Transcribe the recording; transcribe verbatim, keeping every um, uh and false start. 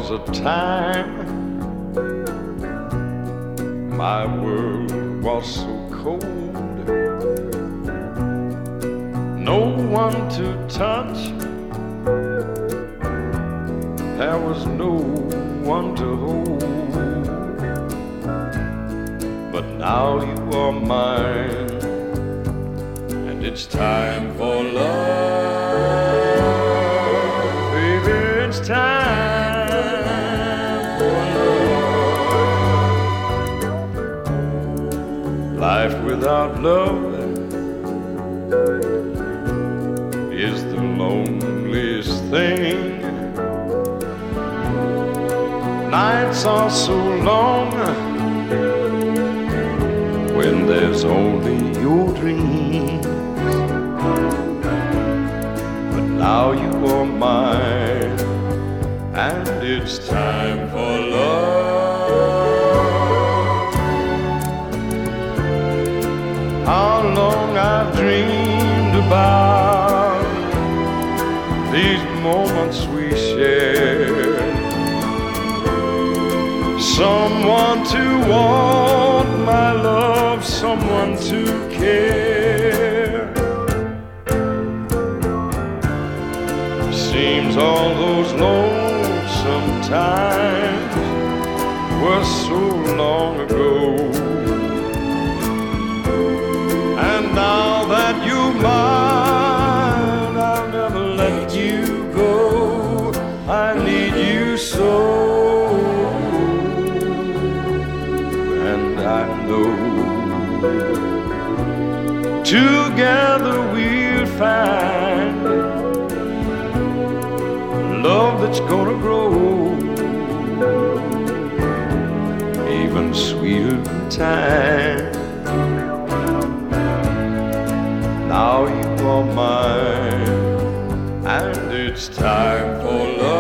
was a time my world was so cold, no one to touch, there was no one to hold. But now you are mine, and it's time for love. Baby, it's time for love. Life without love is the loneliest thing. Nights are so long when there's only your dreams. But now you are mine, and it's time for love. How long I've dreamed about these moments we share. Someone to want my love, someone to care. Seems all those lonesome times were so long ago. And now that you're mine, I'll never let you go. I need you so. I know together we'll find love that's gonna grow even sweeter in time. Now you are mine, and it's time for love.